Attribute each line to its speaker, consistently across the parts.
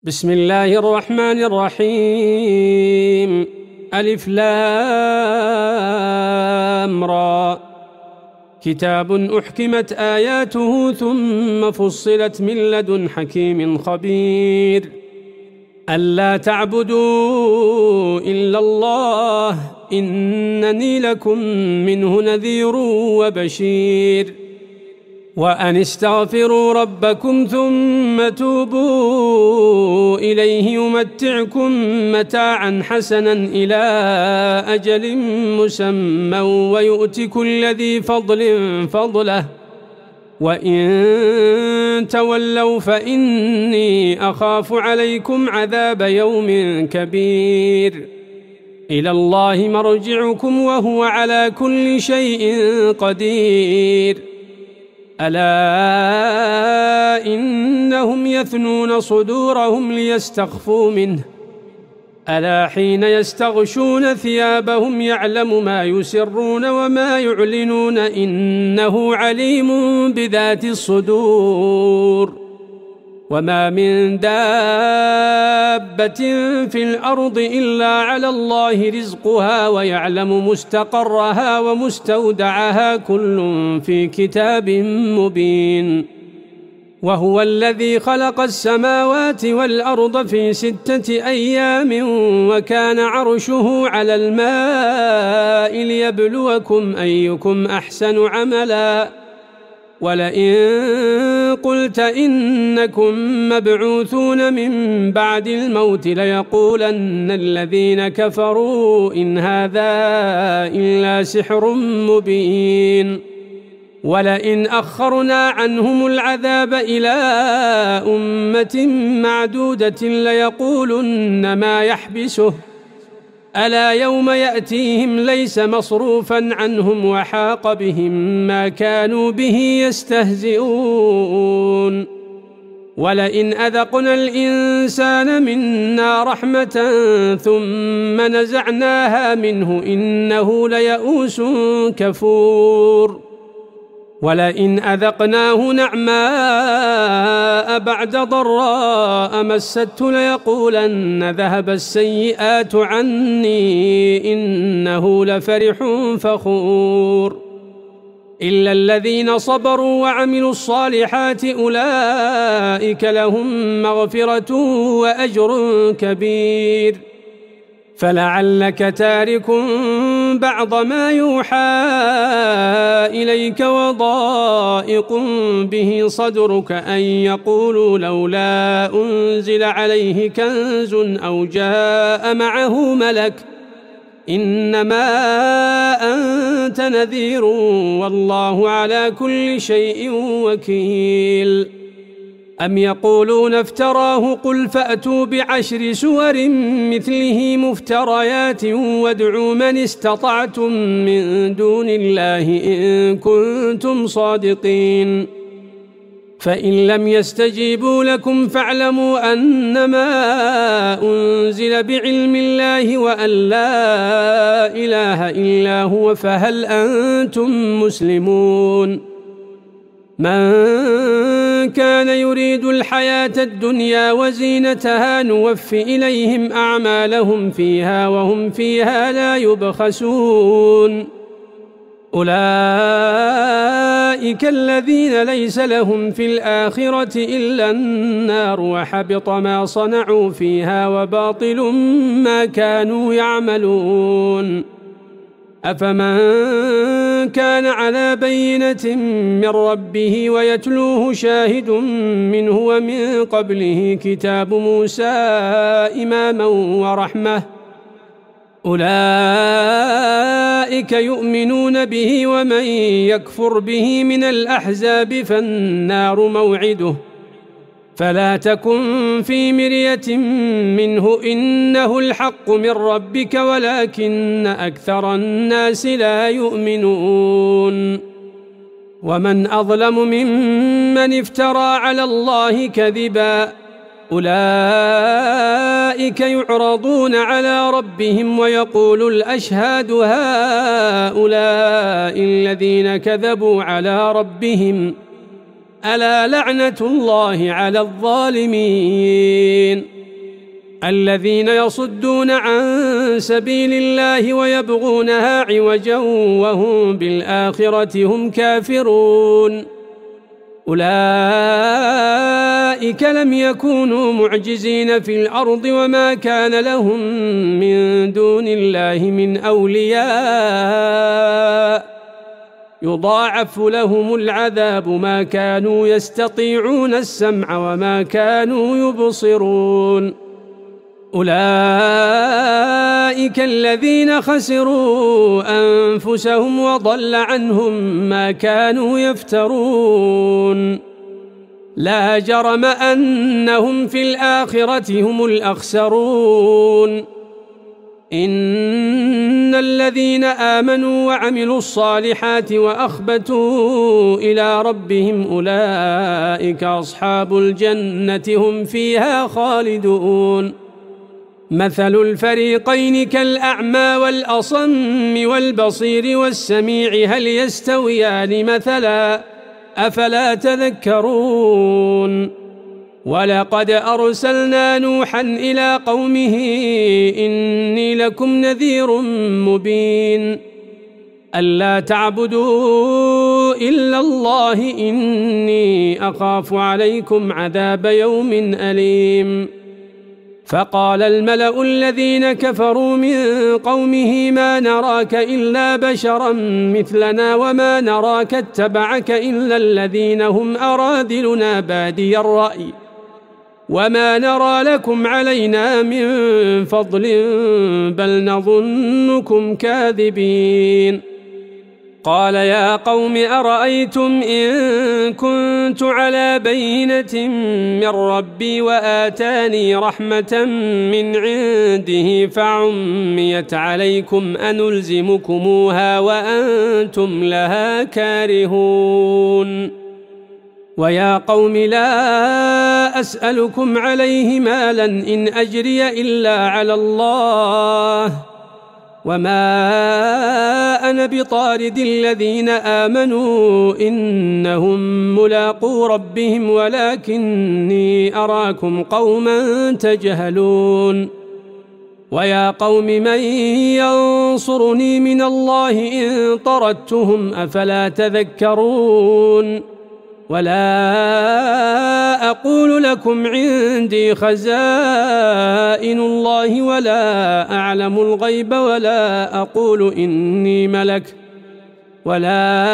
Speaker 1: بسم الله الرحمن الرحيم. ألف لام را. كتاب أحكمت آياته ثم فصلت من لدن حكيم خبير. ألا تعبدوا إلا الله إنني لكم منه نذير وبشير. وأن استغفروا ربكم ثم توبوا إليه يمتعكم متاعا حسنا إلى أجل مسمى ويؤت كل ذي فضل فضله وإن تولوا فإني أخاف عليكم عذاب يوم كبير. إلى الله مرجعكم وهو على كل شيء قدير. ألا إنهم يثنون صدورهم ليستخفوا منه ألا حين يستغشون ثيابهم يعلم ما يسرون وما يعلنون إنه عليم بذات الصدور. وما من دابة في الأرض إلا على الله رزقها ويعلم مستقرها ومستودعها كل في كتاب مبين. وهو الذي خلق السماوات والأرض في 6 أيام وكان عرشه على الماء ليبلوكم أيكم أحسن عملا. ولئن قلت إنكم مبعوثون من بعد الموت ليقولن الذين كفروا إن هذا إلا سحر مبين. ولئن أخرنا عنهم العذاب إلى أمة معدودة ليقولن ما يحبسه ألا يوم يأتيهم ليس مصروفا عنهم وحاق بهم ما كانوا به يستهزئون. ولئن أذقنا الإنسان منا رحمة ثم نزعناها منه إنه ليئوس كفور. ولئن أذقناه نعماء بعد ضراء مسته ليقولن ذهب السيئات عني إنه لفرح فخور. إلا الذين صبروا وعملوا الصالحات أولئك لهم مغفرة وأجر كبير. فلعلك تارك بعض ما يوحى إليك وضائق به صدرك أن يقولوا لولا أنزل عليه كنز أو جاء معه ملك إنما أنت نذير والله على كل شيء وكيل. أم يقولون افتراه قل فأتوا ب10 سور مثله مفتريات وادعوا من استطعتم من دون الله إن كنتم صادقين. فإن لم يستجيبوا لكم فاعلموا أنما أنزل بعلم الله وأن لا إله إلا هو فهل أنتم مسلمون. من كان يريد الحياة الدنيا وزينتها نوفي إليهم أعمالهم فيها وهم فيها لا يبخسون. أولئك الذين ليس لهم في الآخرة إلا النار وحبط ما صنعوا فيها وباطل ما كانوا يعملون. أفمن كان على بينة من ربه ويتلوه شاهد منه ومن قبله كتاب موسى إماما ورحمة أولئك يؤمنون به ومن يكفر به من الأحزاب فالنار موعده. فلا تكن في مرية منه إنه الحق من ربك ولكن أكثر الناس لا يؤمنون. ومن أظلم ممن افترى على الله كذبا أولئك يعرضون على ربهم ويقول الأشهاد هؤلاء الذين كذبوا على ربهم ألا لعنة الله على الظالمين الذين يصدون عن سبيل الله ويبغونها عوجا وهم بالآخرة هم كافرون أولئك لم يكونوا معجزين في الأرض وما كان لهم من دون الله من أولياء يضاعف لهم العذاب ما كانوا يستطيعون السمع وما كانوا يبصرون أولئك الذين خسروا أنفسهم وضل عنهم ما كانوا يفترون لا جرم أنهم في الآخرة هم الأخسرون إن الذين آمنوا وعملوا الصالحات وأخبتوا إلى ربهم أولئك أصحاب الجنة هم فيها خالدون مثل الفريقين كالأعمى والأصم والبصير والسميع هل يستويان مثلا أفلا تذكرون ولقد أرسلنا نوحا إلى قومه إني لكم نذير مبين ألا تعبدوا إلا الله إني أخاف عليكم عذاب يوم أليم فقال الملأ الذين كفروا من قومه ما نراك إلا بشرا مثلنا وما نراك اتبعك إلا الذين هم أراذلنا بادي الرأي وما نرى لكم علينا من فضل بل نظنكم كاذبين قال يا قوم أرأيتم إن كنت على بينة من ربي وآتاني رحمة من عنده فعميت عليكم أنلزمكموها وأنتم لها كارهون ويا قوم لا أسألكم عليه مالا إن أجري إلا على الله وما أنا بطارد الذين آمنوا إنهم ملاقو ربهم ولكني أراكم قوما تجهلون ويا قوم من ينصرني من الله إن طردتهم أفلا تذكرون ولا أقول لكم عندي خزائن الله ولا أعلم الغيب ولا أقول إني ملك ولا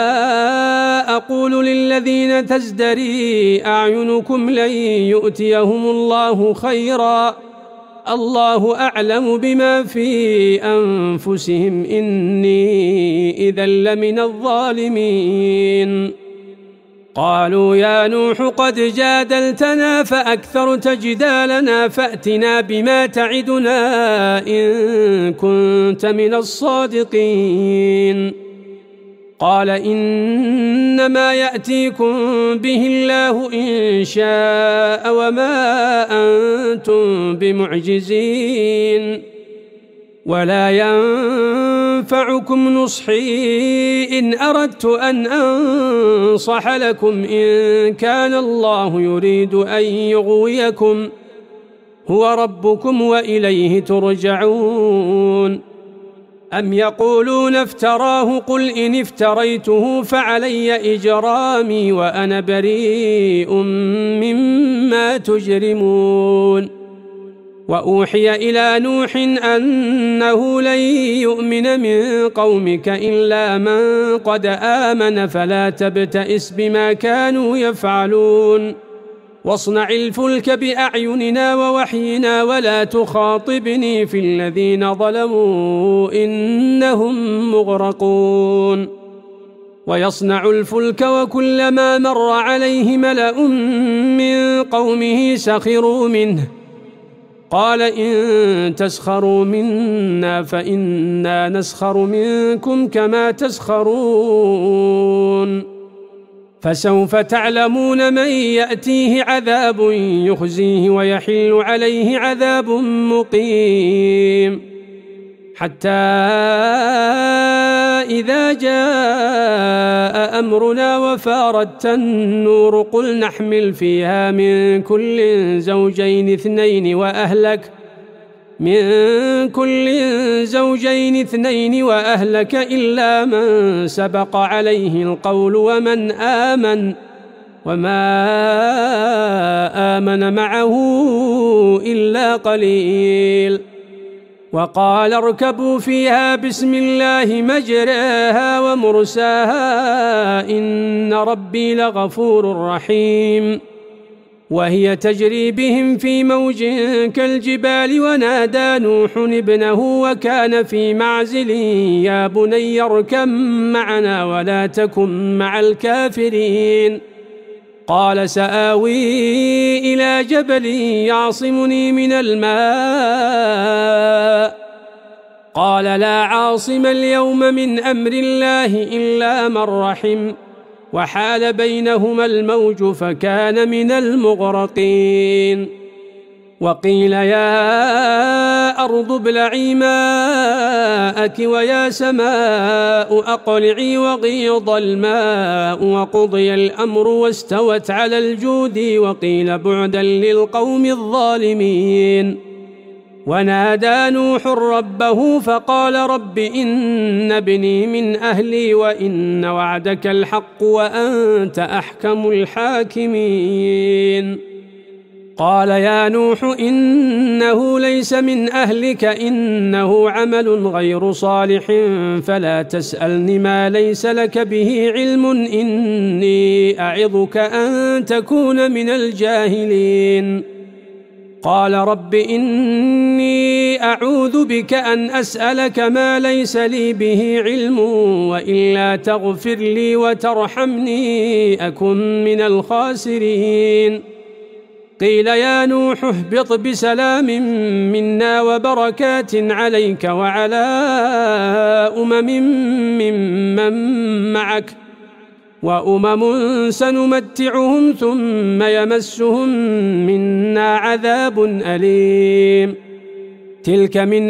Speaker 1: أقول للذين تزدري أعينكم لن يؤتيهم الله خيرا الله أعلم بما في أنفسهم إني إذا لمن الظالمين قالوا يا نوح قد جادلتنا فأكثرت جدالنا فأتنا بما تعدنا إن كنت من الصادقين قال إنما يأتيكم به الله إن شاء وما أنتم بمعجزين ولا ينفعكم نصحي إن أردت أن أنصح لكم إن كان الله يريد أن يغويكم هو ربكم وإليه ترجعون أم يقولون افتراه قل إن افتريته فعلي إجرامي وأنا بريء مما تجرمون وأوحي إلى نوح أنه لن يؤمن من قومك إلا من قد آمن فلا تبتئس بما كانوا يفعلون واصنع الفلك بأعيننا ووحينا ولا تخاطبني في الذين ظلموا إنهم مغرقون ويصنع الفلك وكلما مر عليه ملأ من قومه سخروا منه قال إن تسخروا منا فإنا نسخر منكم كما تسخرون فسوف تعلمون من يأتيه عذاب يخزيه ويحل عليه عذاب مقيم حتى إذا جاء أمرنا وفارت النور قل نحمل فيها من كل زوجين اثنين وأهلك إلا من سبق عليه القول ومن آمن وما آمن معه إلا قليل. وقال اركبوا فيها بسم الله مجراها ومرساها إن ربي لغفور رحيم. وهي تجري بهم في موج كالجبال ونادى نوح ابنه وكان في معزل يا بني اركب معنا ولا تكن مع الكافرين. قال سآوي إلى جبل يعصمني من الماء قال لا عاصم اليوم من أمر الله إلا من رحم وحال بينهما الموج فكان من المغرقين. وقيل يا أرض ابلعي ماءك ويا سماء أقلعي وغيض الماء وقضي الأمر واستوت على الجود وقيل بعدا للقوم الظالمين. ونادى نوح ربه فقال رب إن ابني من أهلي وإن وعدك الحق وأنت أحكم الحاكمين. قال يا نوح إنه ليس من أهلك إنه عمل غير صالح فلا تسألني ما ليس لك به علم إني أعظك أن تكون من الجاهلين. قال رب إني أعوذ بك أن أسألك ما ليس لي به علم وإلا تغفر لي وترحمني أكن من الخاسرين. قيل يا نوح اهبط بسلام منا وبركات عليك وعلى ممن معك وأمم سنمتعهم ثم يمسهم منا عذاب أليم. تلك من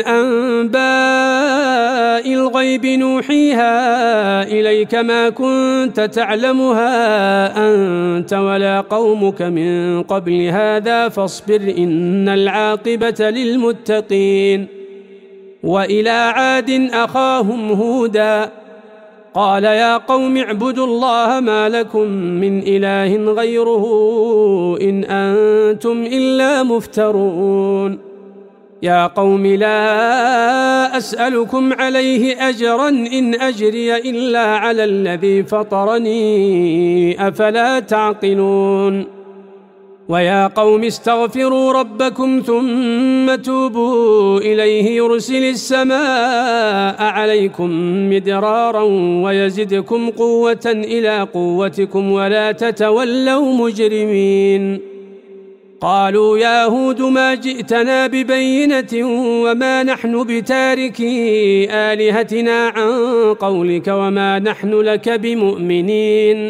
Speaker 1: أنباء الغيب نوحيها إليك ما كنت تعلمها أنت ولا قومك من قبل هذا فاصبر إن العاقبة للمتقين. وإلى عاد أخاهم هودا قال يا قوم اعبدوا الله ما لكم من إله غيره إن أنتم إلا مفترون. يا قوم لا أسألكم عليه أجرا إن أجري إلا على الذي فطرني أفلا تعقلون. ويا قوم استغفروا ربكم ثم توبوا إليه يرسل السماء عليكم مدرارا ويزدكم قوة إلى قوتكم ولا تتولوا مجرمين. قالوا يا هود ما جئتنا ببينة وما نحن بتاركي آلهتنا عن قولك وما نحن لك بمؤمنين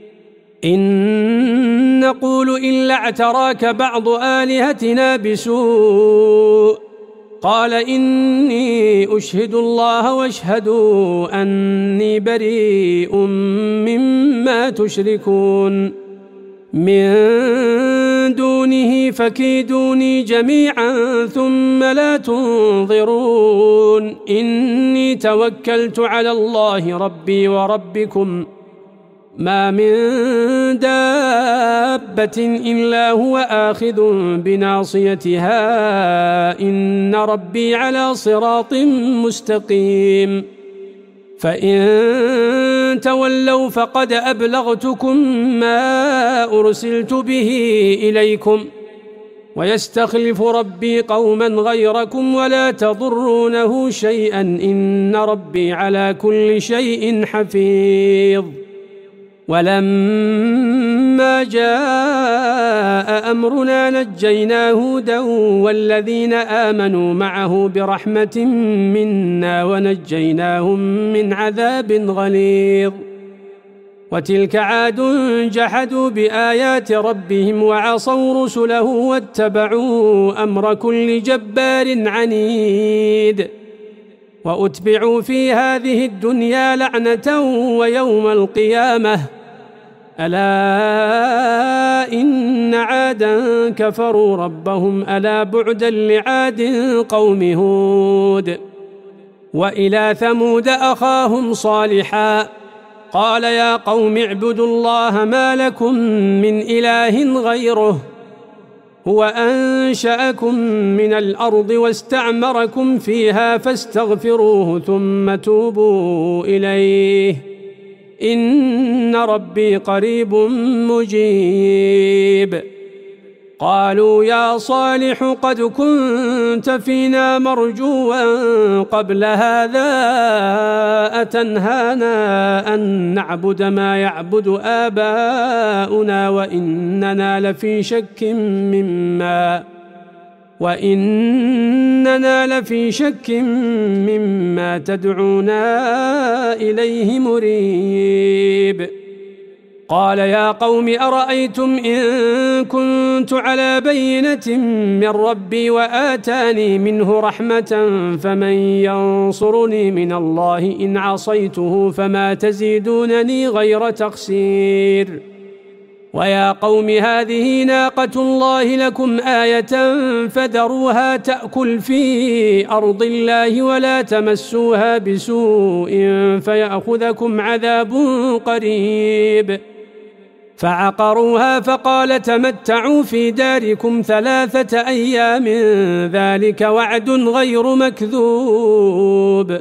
Speaker 1: إن نقول إلا اعتراك بعض آلهتنا بسوء. قال إني أشهد الله واشهدوا أني بريء مما تشركون من دونه فكيدوني جميعا ثم لا تنظرون. إني توكلت على الله ربي وربكم ما من دابة إلا هو آخذ بناصيتها إن ربي على صراط مستقيم. فإن تولوا فقد أبلغتكم ما أرسلت به إليكم ويستخلف ربي قوما غيركم ولا تضرونه شيئا إن ربي على كل شيء حفيظ. ولما جاء أمرنا نجينا هودا والذين آمنوا معه برحمة منا ونجيناهم من عذاب غليظ. وتلك عاد جحدوا بآيات ربهم وعصوا رسله واتبعوا أمر كل جبار عنيد. وأتبعوا في هذه الدنيا لعنة ويوم القيامة ألا إن عادا كفروا ربهم ألا بعدا لعاد قوم هود. وإلى ثمود أخاهم صالحا قال يا قوم اعبدوا الله ما لكم من إله غيره هو أنشأكم من الأرض واستعمركم فيها فاستغفروه ثم توبوا إليه إن ربي قريب مجيب. قالوا يا صالح قد كنت فينا مرجوا قبل هذا أتنهانا أن نعبد ما يعبد آباؤنا وإننا لفي شك مما تدعونا إليه مريب. قال يا قوم أرأيتم إن كنت على بينة من ربي وآتاني منه رحمة فمن ينصرني من الله إن عصيته فما تزيدونني غير تخسير. ويا قوم هذه ناقة الله لكم آية فذروها تأكل في أرض الله ولا تمسوها بسوء فيأخذكم عذاب قريب. فعقروها فقال تمتعوا في داركم 3 أيام ذلك وعد غير مكذوب.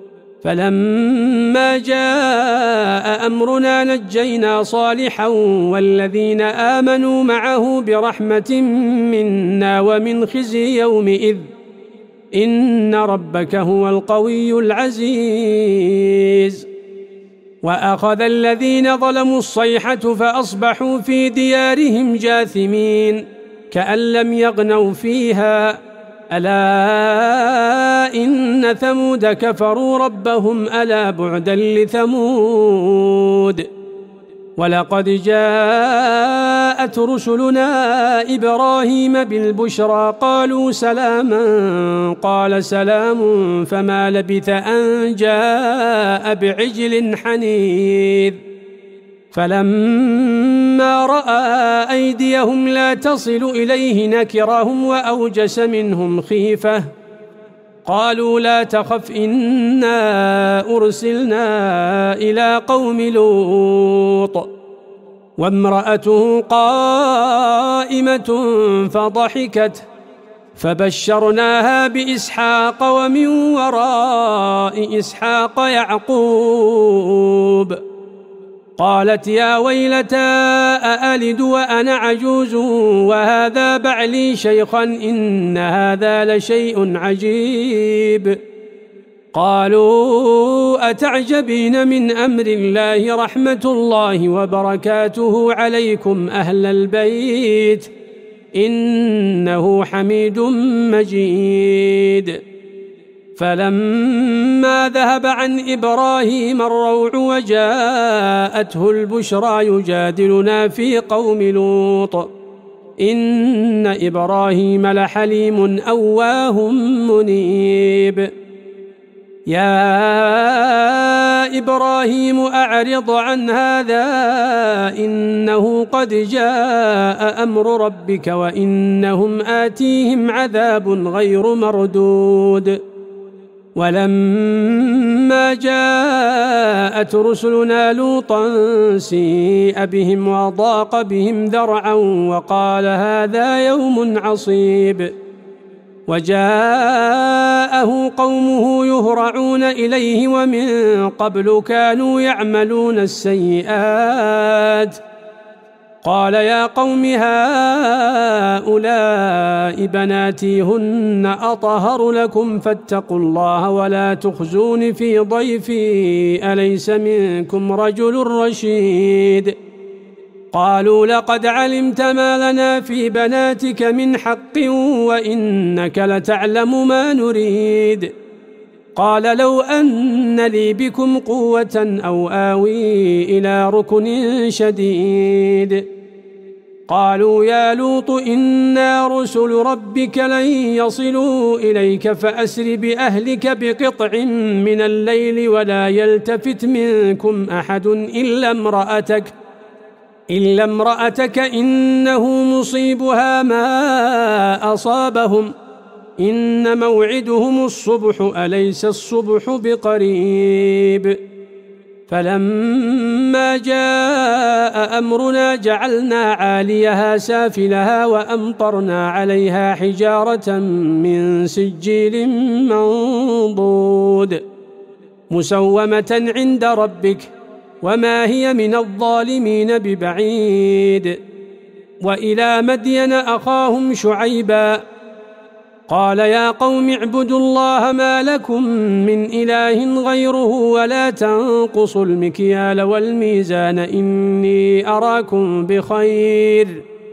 Speaker 1: فلما جاء أمرنا نجينا صالحا والذين آمنوا معه برحمة منا ومن خزي يومئذ إن ربك هو القوي العزيز. وأخذ الذين ظلموا الصيحة فأصبحوا في ديارهم جاثمين كأن لم يغنوا فيها ألا إن ثمود كفروا ربهم ألا بعدا لثمود. ولقد جاءت رسلنا إبراهيم بالبشرى قالوا سلاما قال سلام فما لبث أن جاء بعجل حنيذ. فلما رأى أيديهم لا تصل إليه نكرهم وأوجس منهم خيفة قالوا لا تخف إنا أرسلنا إلى قوم لوط وامرأته قائمة فضحكت فبشرناها بإسحاق ومن وراء إسحاق يعقوب. قالت يا ويلتى أألد وأنا عجوز وهذا بعلي شيخا إن هذا لشيء عجيب. قالوا أتعجبين من أمر الله رحمة الله وبركاته عليكم أهل البيت إنه حميد مجيد. فلما ذهب عن إبراهيم الروع وجاءته البشرى يجادلنا في قوم لوط إن إبراهيم لحليم أواه منيب. يا إبراهيم أعرض عن هذا إنه قد جاء أمر ربك وإنهم آتيهم عذاب غير مردود. ولما جاءت رسلنا لوطا سيء بهم وضاق بهم ذرعا وقال هذا يوم عصيب. وجاءه قومه يهرعون إليه ومن قبل كانوا يعملون السيئات قال يا قوم هؤلاء بناتي هن أطهر لكم فاتقوا الله ولا تخزون في ضيفي أليس منكم رجل رشيد. قالوا لقد علمت ما لنا في بناتك من حق وإنك لتعلم ما نريد. قال لو أن لي بكم قوة أو آوي إلى ركن شديد. قالوا يا لوط إنا رسل ربك لن يصلوا إليك فأسر بأهلك بقطع من الليل ولا يلتفت منكم أحد إلا امرأتك إنه مصيبها ما أصابهم إن موعدهم الصبح أليس الصبح بقريب فلما جاء أمرنا جعلنا عاليها سافلها وأمطرنا عليها حجارة من سجيل منضود مسومة عند ربك وما هي من الظالمين ببعيد وإلى مدين أخاهم شعيبا قال يا قوم اعبدوا الله ما لكم من إله غيره ولا تنقصوا المكيال والميزان إني أراكم بخير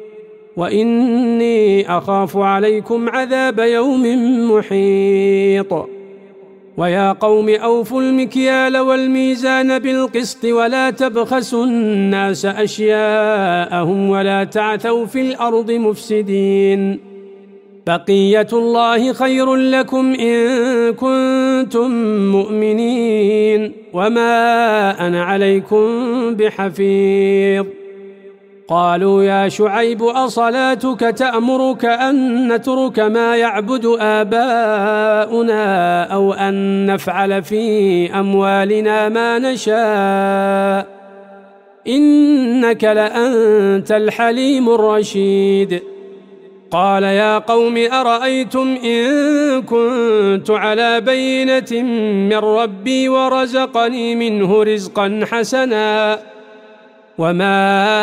Speaker 1: وإني أخاف عليكم عذاب يوم محيط ويا قوم أوفوا المكيال والميزان بالقسط ولا تبخسوا الناس أشياءهم ولا تعثوا في الأرض مفسدين بقية الله خير لكم إن كنتم مؤمنين وما أنا عليكم بحفيظ قالوا يا شعيب أصلاتك تأمرك أن نترك ما يعبد آباؤنا أو أن نفعل في أموالنا ما نشاء إنك لأنت الحليم الرشيد قال يا قوم أرأيتم إن كنت على بينة من ربي ورزقني منه رزقا حسنا وما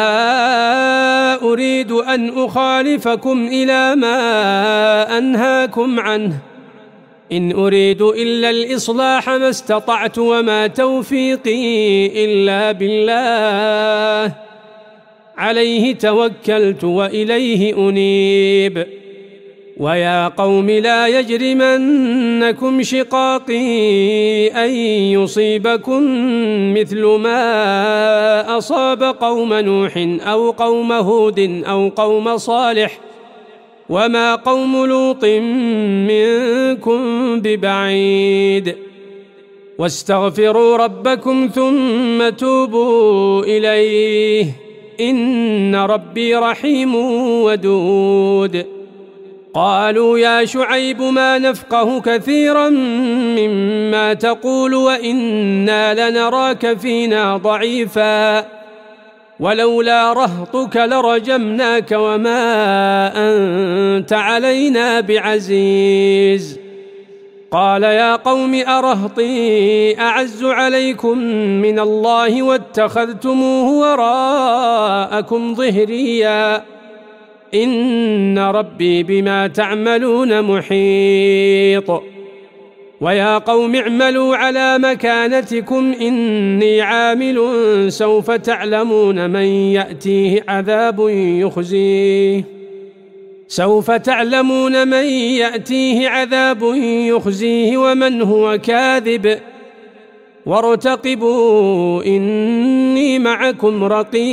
Speaker 1: أريد أن أخالفكم إلى ما أنهاكم عنه إن أريد إلا الإصلاح ما استطعت وما توفيقي إلا بالله عليه توكلت وإليه أنيب ويا قوم لا يجرمنكم شقاقي أن يصيبكم مثل ما أصاب قوم نوح أو قوم هود أو قوم صالح وما قوم لوط منكم ببعيد واستغفروا ربكم ثم توبوا إليه إن ربي رحيم ودود قالوا يا شعيب ما نفقه كثيرا مما تقول وإنا لنراك فينا ضعيفا ولولا رهطك لرجمناك وما أنت علينا بعزيز قال يا قوم أرهطي أعز عليكم من الله واتخذتموه وراءكم ظهريا إن ربي بما تعملون محيط ويا قوم اعملوا على مكانتكم إني عامل سوف تعلمون من يأتيه عذاب يخزيه ومن هو كاذب وارتقبوا إني معكم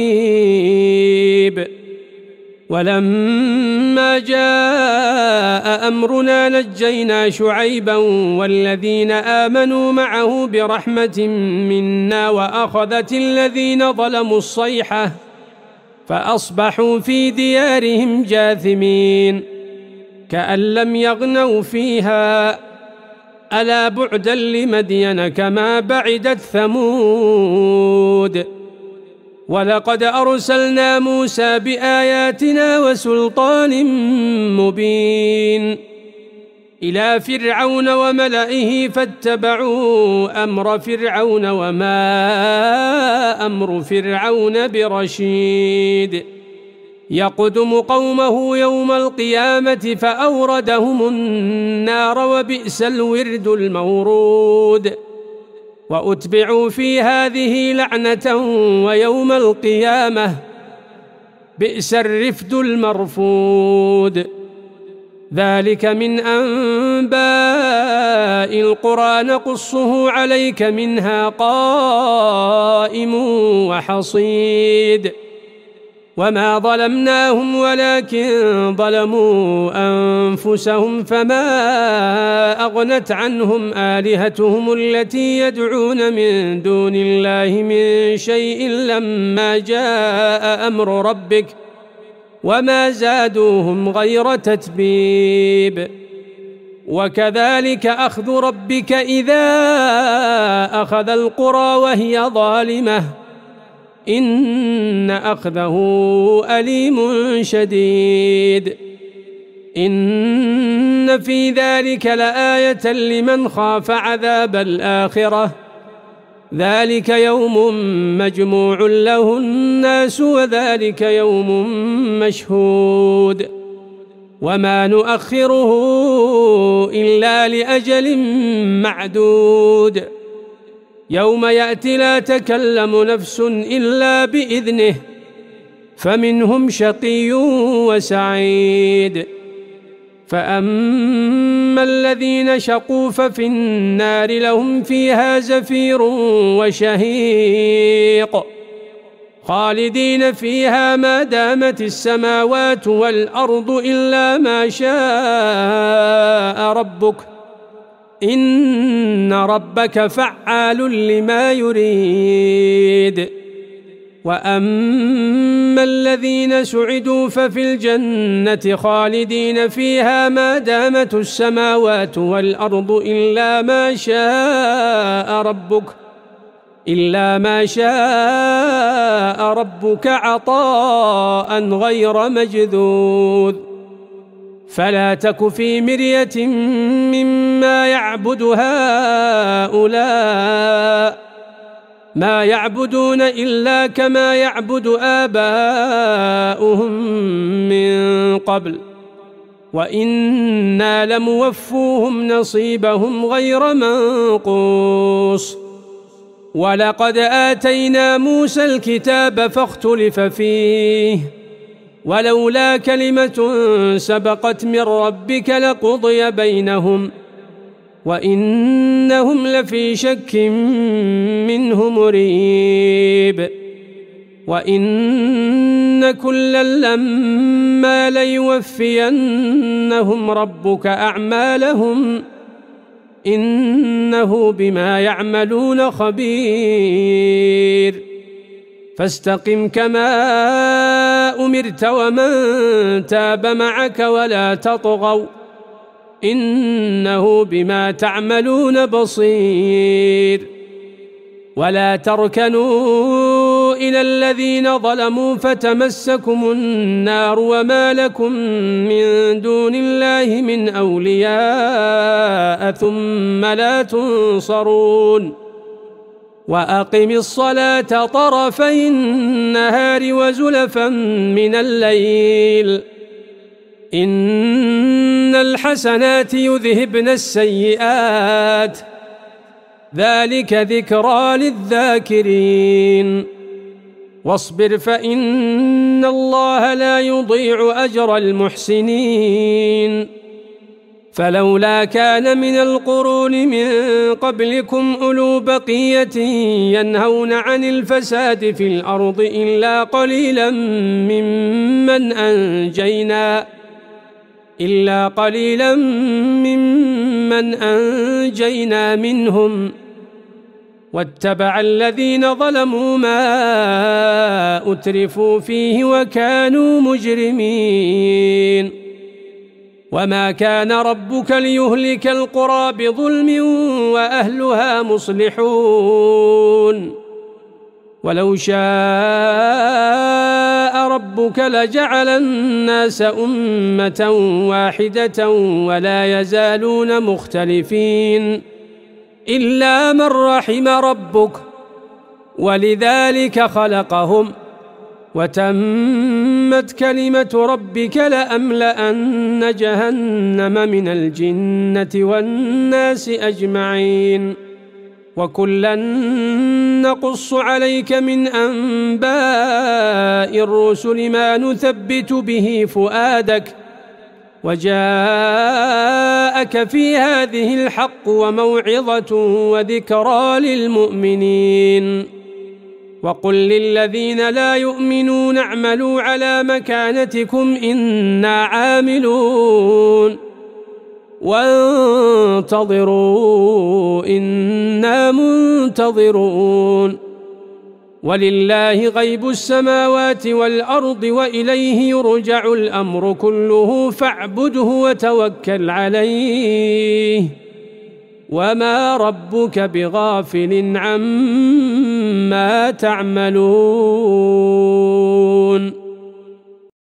Speaker 1: رقيب ولما جاء أمرنا نجينا شعيبا والذين آمنوا معه برحمة منا وأخذت الذين ظلموا الصيحة فأصبحوا في ديارهم جاثمين كأن لم يغنوا فيها ألا بعدا لمدين كما بعدت ثمود ولقد أرسلنا موسى بآياتنا وسلطان مبين إلى فرعون وملئه فاتبعوا أمر فرعون وما أمر فرعون برشيد يقدم قومه يوم القيامة فأوردهم النار وبئس الورد المورود وأتبعوا في هذه لعنة ويوم القيامة بئس الرفد المرفود ذلك من أنباء القرى نقصه عليك منها قائم وحصيد وما ظلمناهم ولكن ظلموا أنفسهم فما أغنت عنهم آلهتهم التي يدعون من دون الله من شيء لما جاء أمر ربك وما زادوهم غير تتبيب وكذلك أخذ ربك إذا أخذ القرى وهي ظالمة إن أخذه أليم شديد إن في ذلك لآية لمن خاف عذاب الآخرة ذلك يوم مجموع له الناس وذلك يوم مشهود وما نؤخره إلا لأجل معدود يوم يأتي لا تكلم نفس إلا بإذنه فمنهم شقي وسعيد فأما الذين شقوا ففي النار لهم فيها زفير وشهيق خالدين فيها ما دامت السماوات والأرض إلا ما شاء ربك إن ربك فعال لما يريد وأما الذين سعدوا ففي الجنة خالدين فيها ما دامت السماوات والأرض إلا ما شاء ربك عطاء غير مجذوذ فلا تك في مرية مما يعبد هؤلاء ما يعبدون إلا كما يعبد آباؤهم من قبل وإنا لموفوهم نصيبهم غير منقوص ولقد آتينا موسى الكتاب فاختلف فيه ولولا كلمة سبقت من ربك لقضي بينهم وإنهم لفي شك منه مريب وإن كلا لما ليوفينهم ربك أعمالهم إنه بما يعملون خبير فاستقم كما أمرت ومن تاب معك ولا تطغوا إنه بما تعملون بصير ولا تركنوا إلى الذين ظلموا فتمسكم النار وما لكم من دون الله من أولياء ثم لا تنصرون وأقم الصلاة طرفي النهار وزلفا من الليل إن الحسنات يذهبن السيئات ذلك ذكرى للذاكرين واصبر فإن الله لا يضيع أجر المحسنين فلولا كان من القرون من قبلكم أولو بقية ينهون عن الفساد في الأرض إلا قليلا ممن أنجينا منهم واتبع الذين ظلموا ما أترفوا فيه وكانوا مجرمين وما كان ربك ليهلك القرى بظلم وأهلها مصلحون ولو شاء ربك لجعل الناس أمة واحدة ولا يزالون مختلفين إلا من رحم ربك ولذلك خلقهم وتمت كلمة ربك لأملأن جهنم من الجنة والناس أجمعين وكلا نقص عليك من أنباء الرسل ما نثبت به فؤادك وجاءك في هذه الحق وموعظة وذكرى للمؤمنين وقل للذين لا يؤمنون اعملوا على مكانتكم إنا عاملون وانتظروا إنا منتظرون ولله غيب السماوات والأرض وإليه يرجع الأمر كله فاعبده وتوكل عليه وما ربك بغافل عما تعملون